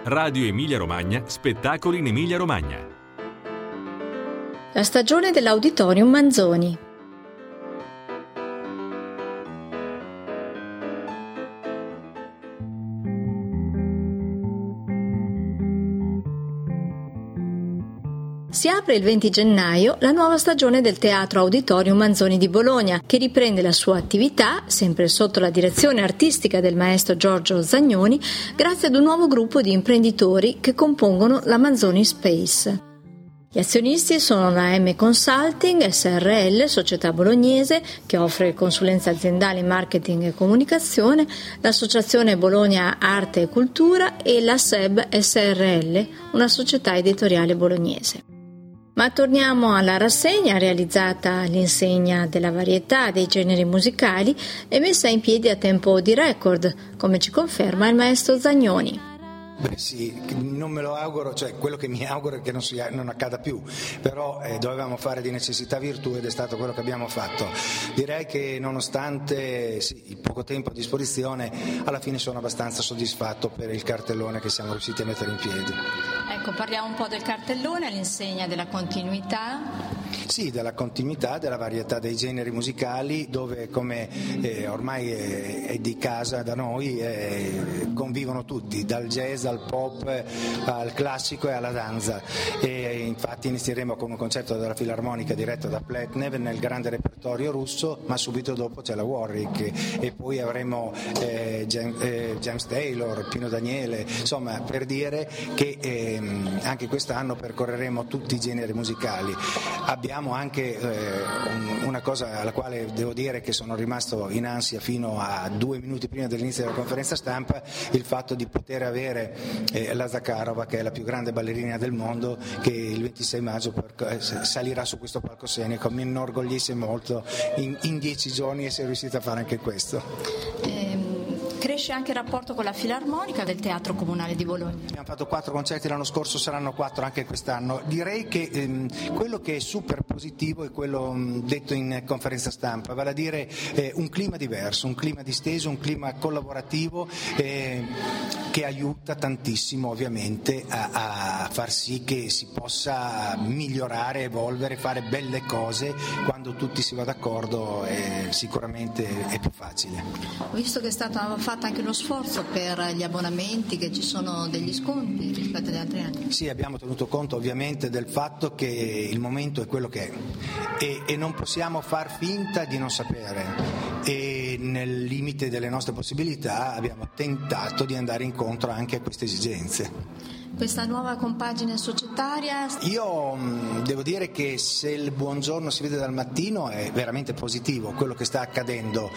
Radio Emilia Romagna, spettacoli in Emilia Romagna. La stagione dell'Auditorium Manzoni. Si apre il 20 gennaio la nuova stagione del Teatro Auditorium Manzoni di Bologna, che riprende la sua attività, sempre sotto la direzione artistica del maestro Giorgio Zagnoni, grazie ad un nuovo gruppo di imprenditori che compongono la Manzoni Space. Gli azionisti sono la M Consulting SRL, società bolognese che offre consulenza aziendale in marketing e comunicazione, l'Associazione Bologna Arte e Cultura e la SEB SRL, una società editoriale bolognese. Ma torniamo alla rassegna realizzata all'insegna della varietà dei generi musicali e messa in piedi a tempo di record, come ci conferma il maestro Zagnoni. Beh sì, non me lo auguro, cioè quello che mi auguro è che non accada più, però dovevamo fare di necessità virtù ed è stato quello che abbiamo fatto. Direi che nonostante il poco tempo a disposizione, alla fine sono abbastanza soddisfatto per il cartellone che siamo riusciti a mettere in piedi. Ecco, parliamo un po' del cartellone all'insegna della continuità. Sì, della continuità, della varietà dei generi musicali, dove come ormai è di casa da noi convivono tutti, dal jazz al pop al classico e alla danza, e infatti inizieremo con un concerto della Filarmonica diretto da Pletnev nel grande repertorio russo, ma subito dopo c'è la Warwick e poi avremo James Taylor, Pino Daniele, insomma, per dire che anche quest'anno percorreremo tutti i generi musicali. Abbiamo anche una cosa alla quale devo dire che sono rimasto in ansia fino a 2 minuti prima dell'inizio della conferenza stampa, il fatto di poter avere la Zakharova, che è la più grande ballerina del mondo, che il 26 maggio salirà su questo palcoscenico. Mi inorgoglisce molto in 10 giorni essere riuscita a fare anche questo. Cresce anche il rapporto con la Filarmonica del Teatro Comunale di Bologna. Abbiamo fatto 4 concerti l'anno scorso, saranno 4 anche quest'anno. Direi che quello che è super positivo è quello detto in conferenza stampa, vale a dire un clima diverso, un clima disteso, un clima collaborativo che aiuta tantissimo ovviamente a far sì che si possa migliorare, evolvere, fare belle cose. Quando tutti si va d'accordo sicuramente è più facile. Ho visto che è stato fatto anche uno sforzo per gli abbonamenti, che ci sono degli sconti rispetto agli altri anni. Sì, abbiamo tenuto conto ovviamente del fatto che il momento è quello che è e non possiamo far finta di non sapere, e nel limite delle nostre possibilità abbiamo tentato di andare incontro anche a queste esigenze. Questa nuova compagine societaria? Io devo dire che se il buongiorno si vede dal mattino è veramente positivo quello che sta accadendo,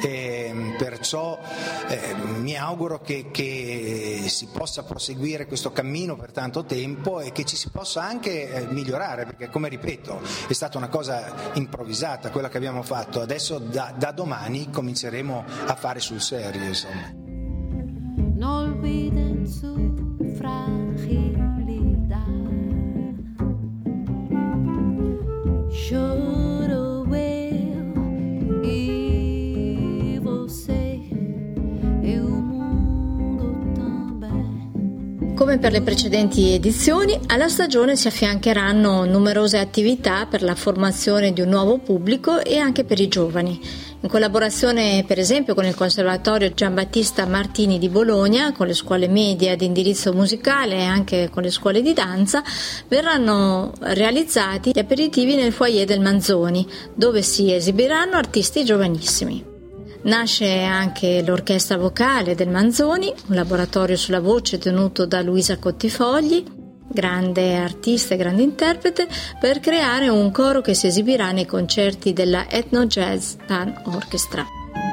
perciò mi auguro che si possa proseguire questo cammino per tanto tempo e che ci si possa anche migliorare, perché come ripeto è stata una cosa improvvisata quella che abbiamo fatto. Adesso da domani cominceremo a fare sul serio, insomma. No olviden su fragilidad. Choro eu e você e o mundo também. Come per le precedenti edizioni, alla stagione si affiancheranno numerose attività per la formazione di un nuovo pubblico e anche per i giovani. In collaborazione per esempio con il Conservatorio Giambattista Martini di Bologna, con le scuole medie di indirizzo musicale e anche con le scuole di danza, verranno realizzati gli aperitivi nel foyer del Manzoni, dove si esibiranno artisti giovanissimi. Nasce anche l'orchestra vocale del Manzoni, un laboratorio sulla voce tenuto da Luisa Cottifogli, grande artista e grande interprete, per creare un coro che si esibirà nei concerti della Ethno Jazz Pan Orchestra.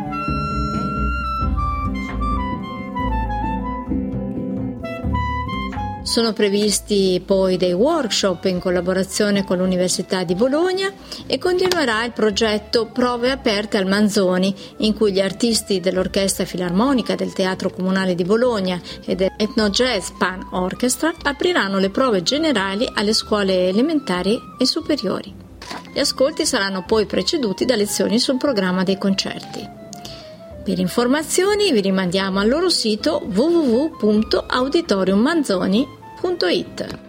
Sono previsti poi dei workshop in collaborazione con l'Università di Bologna e continuerà il progetto Prove aperte al Manzoni, in cui gli artisti dell'Orchestra Filarmonica del Teatro Comunale di Bologna e dell'Ethno Jazz Pan Orchestra apriranno le prove generali alle scuole elementari e superiori. Gli ascolti saranno poi preceduti da lezioni sul programma dei concerti. Per informazioni vi rimandiamo al loro sito www.auditoriummanzoni.it.